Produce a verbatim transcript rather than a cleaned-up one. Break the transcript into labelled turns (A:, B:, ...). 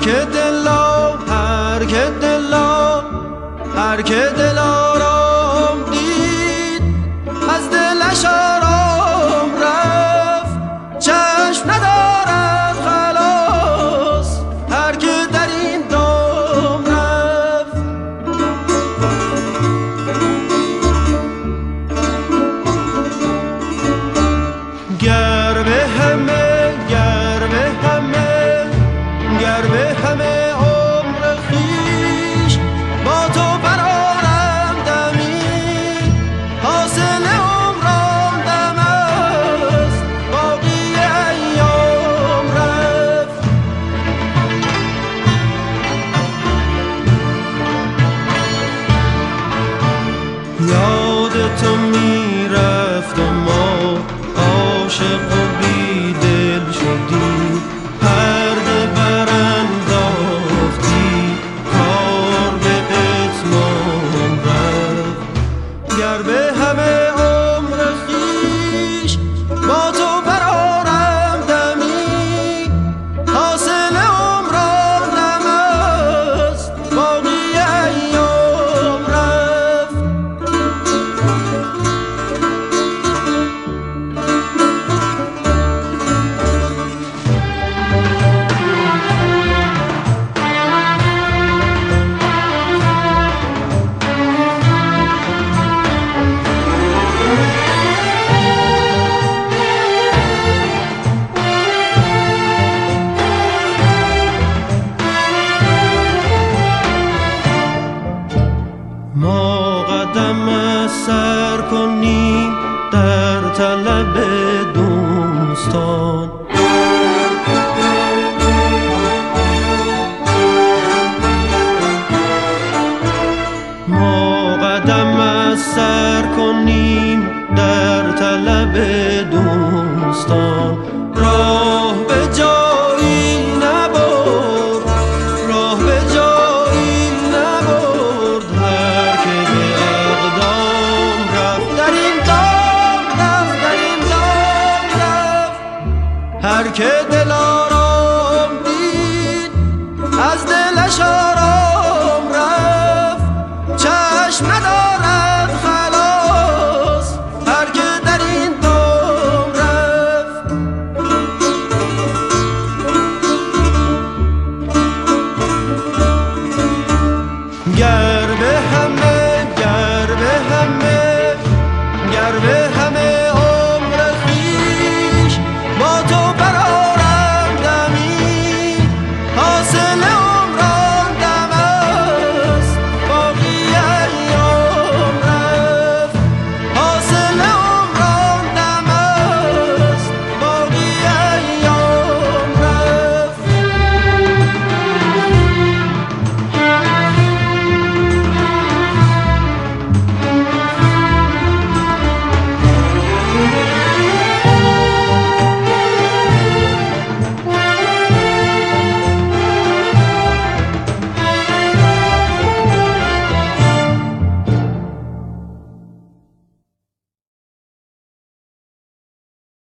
A: که دلا هر که دلا هر که دل آرام دید از دلش آرام رفت. چشم ندارد خلاص هر که در این دام رفت. گر به همه گر به همه گر به همه عمر خویش با تو برآرم دمی، حاصل عمرم دم است باقی ایام رفت. یاد تو میرفت و ما عاشق و بیدل شدیم، پرده برانداختی کار به اتمام رفت. گر به همه عمر خویش با تو برآرم دمی، حاصل عمرم دم است باقی ایام رفت. ما قدم سر کنیم در طلب دوستان، ما قدم سر کنیم در طلب دوستان.